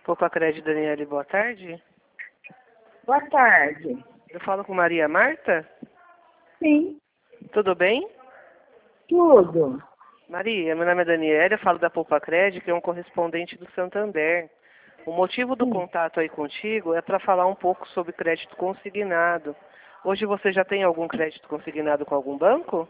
Poupa Crédito, Daniele, boa tarde. Boa tarde. Eu falo com Maria Marta? Sim, Tudo bem? tudo. Maria, meu nome é Daniela, eu falo da Poupa Crédito, que é um correspondente do Santander. O motivo do Sim. contato aí contigo é para falar um pouco sobre crédito consignado. Hoje você já tem algum crédito consignado com algum banco?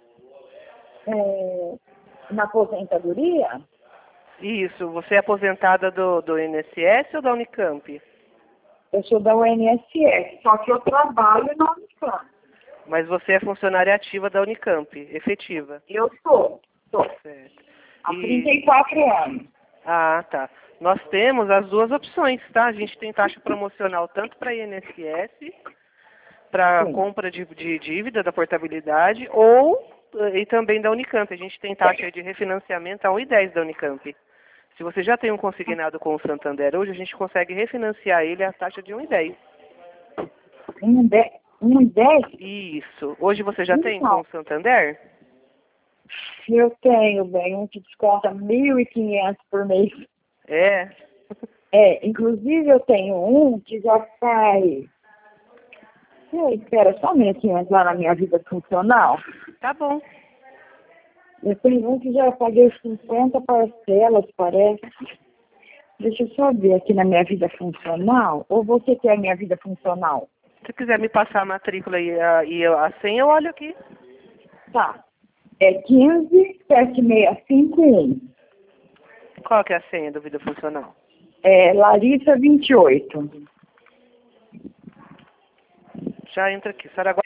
Na aposentadoria? Isso, você é aposentada do INSS ou da Unicamp? Eu sou da UNSS, só que eu trabalho na Unicamp. Mas você é funcionária ativa da Unicamp, efetiva. Eu sou Certo. há 34 anos. Ah, tá. Nós temos as duas opções, tá? A gente tem taxa promocional tanto para INSS, para Sim. compra de dívida da portabilidade, e também da Unicamp. A gente tem taxa de refinanciamento a 1,10 da Unicamp. Se você já tem um consignado com o Santander hoje, a gente consegue refinanciar ele a taxa de 1,10. 1,10? Isso. Hoje você já tem com Não. o Santander? Eu tenho, bem, um que desconta 1.500 por mês. É. Inclusive eu tenho um que já faz... Espera só um minutinho entrar na minha vida funcional. Tá bom. Eu tenho um que já paguei 50 parcelas, parece. Deixa eu só ver aqui na minha vida funcional. Ou você quer a minha vida funcional? Se quiser me passar a matrícula e a senha, eu olho aqui. Tá. É 157651. Qual que é a senha do Vida Funcional? Larissa 28. Já entra aqui. Saraguá.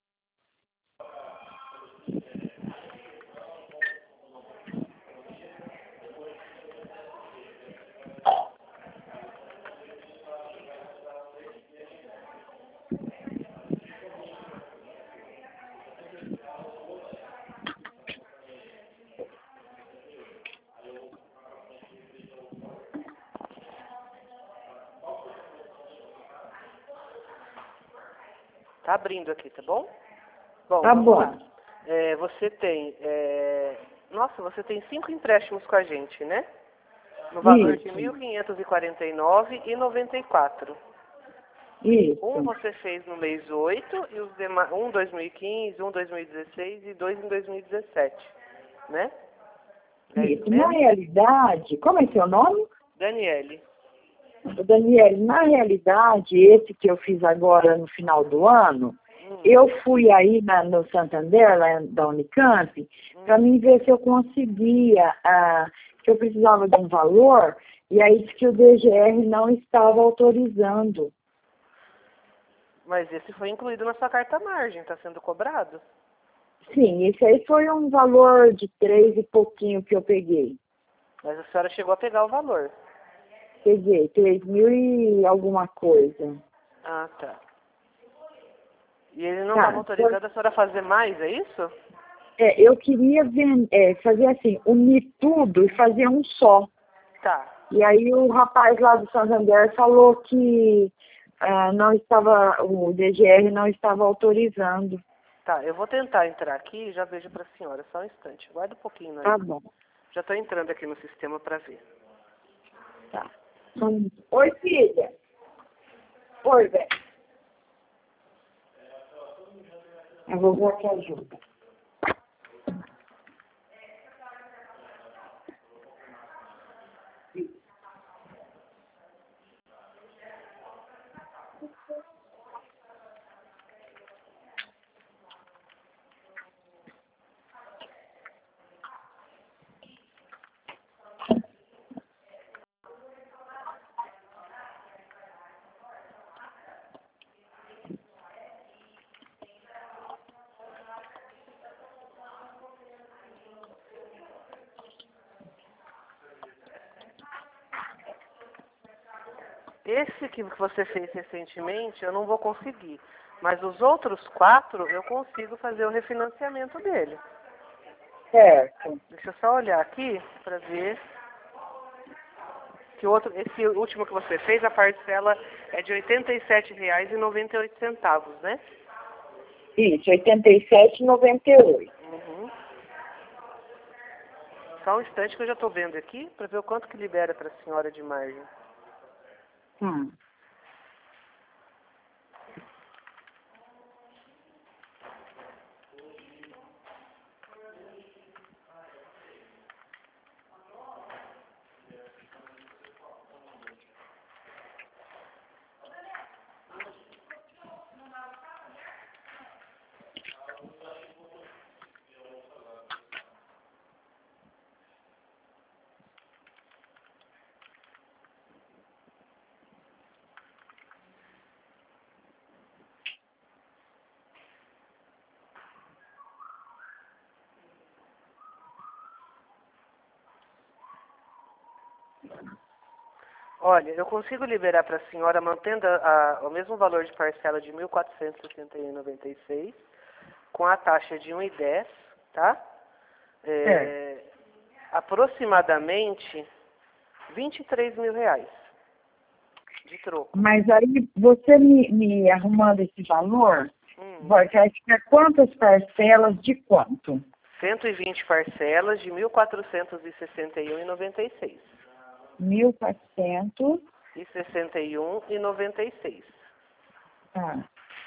Tá abrindo aqui, tá bom? Bom, Tá vamos bom. lá. Você tem... Nossa, você tem 5 empréstimos com a gente, né? No valor de Isso. R$ 1.549,94. Um Isso. você fez no mês 8, e os demais, um em 2015, um em 2016 e 2 em 2017, né? É isso Isso. Na mesmo? realidade, como é seu nome? Daniele. Daniel, na realidade, esse que eu fiz agora no final do ano, eu fui aí no Santander, lá da Unicamp, para mim ver se eu conseguia, que eu precisava de um valor, e aí disse que o DGR não estava autorizando. Mas esse foi incluído na sua carta margem, está sendo cobrado? Sim, esse aí foi um valor de 3 e pouquinho que eu peguei. Mas a senhora chegou a pegar o valor. Peguei 3.000 e alguma coisa. Ah, tá. E ele não Tá, estava autorizando a senhora fazer mais, é isso? eu queria fazer assim, unir tudo e fazer um só. Tá. E aí o rapaz lá do Santander falou que o DGR não estava autorizando. Tá, eu vou tentar entrar aqui e já vejo para a senhora. Só um instante. Guarda um pouquinho aí. Tá bom. Já estou entrando aqui no sistema para ver. Tá. Oi, filha. Oi, velho. A vovó que ajuda. Esse que você fez recentemente, eu não vou conseguir. Mas os outros 4, eu consigo fazer o refinanciamento dele. Certo. Deixa eu só olhar aqui para ver que esse último que você fez, a parcela é de R$ 87,98, né? Isso, 87,98. Uhum. Só um instante que eu já estou vendo aqui para ver o quanto que libera para a senhora de margem. Hum. Olha, eu consigo liberar para a senhora, mantendo o mesmo valor de parcela de R$ 1.461,96, com a taxa de 1,10, tá? Aproximadamente R$ 23.000 de troco. Mas aí, você me arrumando esse valor, vai ficar quantas parcelas de quanto? 120 parcelas de R$ 1.461,96. 1.400. E 61,96. Tá.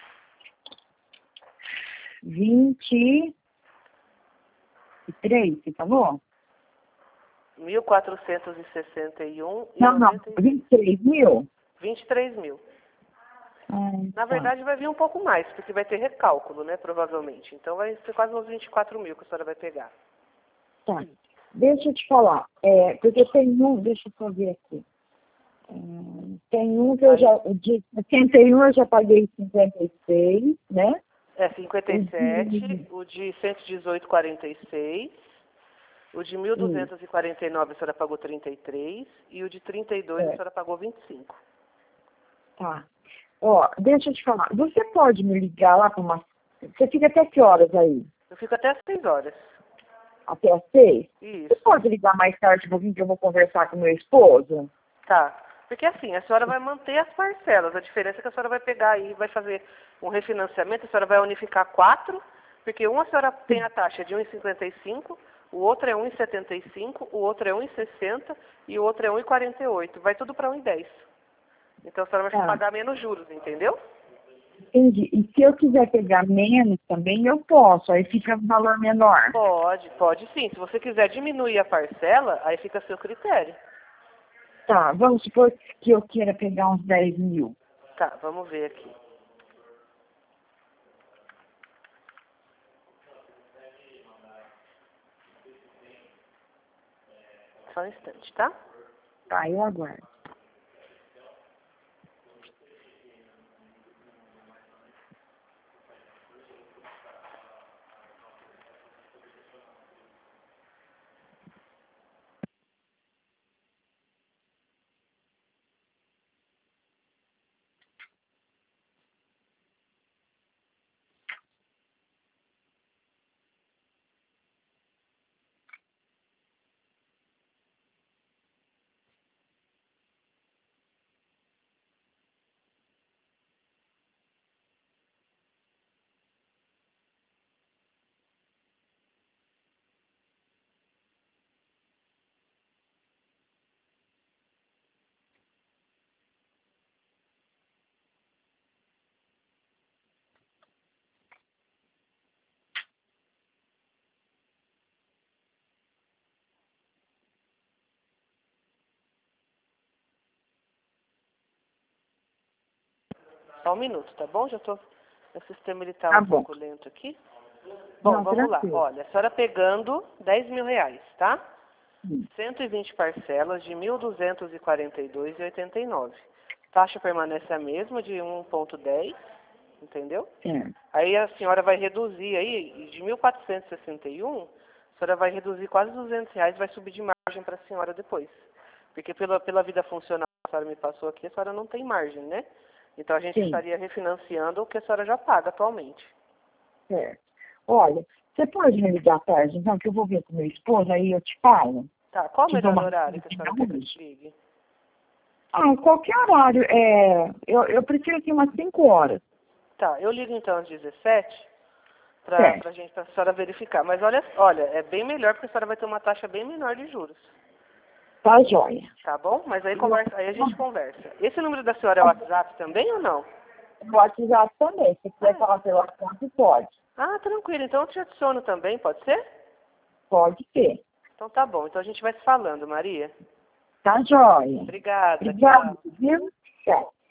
23, você falou? 1.461 e Não, 23 mil? 23 mil. Na Tá. verdade, vai vir um pouco mais, porque vai ter recálculo, né, provavelmente. Então, vai ser quase uns 24 mil que a senhora vai pegar. Tá. Deixa eu te falar. Porque tem um, deixa eu só ver aqui. Tem um que eu já, de 61 eu já paguei 56, né? 57, o de 118,46, o de 1.249 a senhora pagou 33 e o de 32 a senhora pagou 25. Tá. Ó, deixa eu te falar. Você pode me ligar lá para uma... Você fica até que horas aí? Eu fico até às 6 horas. Até às 6? Isso. Você pode ligar mais tarde um pouquinho que eu vou conversar com meu esposo? Tá. Porque assim, a senhora vai manter as parcelas. A diferença é que a senhora vai pegar aí, vai fazer um refinanciamento, a senhora vai unificar 4, porque um a senhora tem a taxa de 1,55, o outro é 1,75, o outro é 1,60 e o outro é 1,48. Vai tudo para 1,10. Então a senhora vai pagar menos juros, entendeu? Entendi. E se eu quiser pegar menos também, eu posso. Aí fica um valor menor. Pode sim. Se você quiser diminuir a parcela, aí fica a seu critério. Tá, vamos supor que eu queira pegar uns 10 mil. Tá, vamos ver aqui. Só um instante, tá? Tá, eu aguardo. Só um minuto, tá bom? Já tô... O sistema ele tá um pouco lento aqui. Bom, Não, vamos tranquilo. lá. Olha, a senhora pegando R$ 10.000, tá? 120 parcelas de R$ 1.242,89. Taxa permanece a mesma de 1,10, entendeu? Aí a senhora vai reduzir aí, de 1.461, a senhora vai reduzir quase R$ 200, vai subir de margem para a senhora depois. Porque pela vida funcional que a senhora me passou aqui, a senhora não tem margem, né? Então a gente estaria refinanciando o que a senhora já paga atualmente. Certo. Olha, você pode me ligar tarde, então, que eu vou ver com meu esposo, aí eu te falo. Tá, qual o melhor horário que a senhora quer que eu te ligue? Qualquer horário. Eu prefiro aqui umas 5 horas. Tá, eu ligo então às 17 para a senhora verificar. Mas olha, é bem melhor porque a senhora vai ter uma taxa bem menor de juros. Tá joia. Tá bom? Mas aí, aí a gente conversa. Esse número da senhora é o WhatsApp também ou não? O WhatsApp também. Se quiser falar pelo WhatsApp, pode. Ah, tranquilo. Então eu te adiciono também, pode ser? Pode ser. Então tá bom. Então a gente vai se falando, Maria. Tá joia. Obrigada. Obrigada, Tchau. viu? Tchau.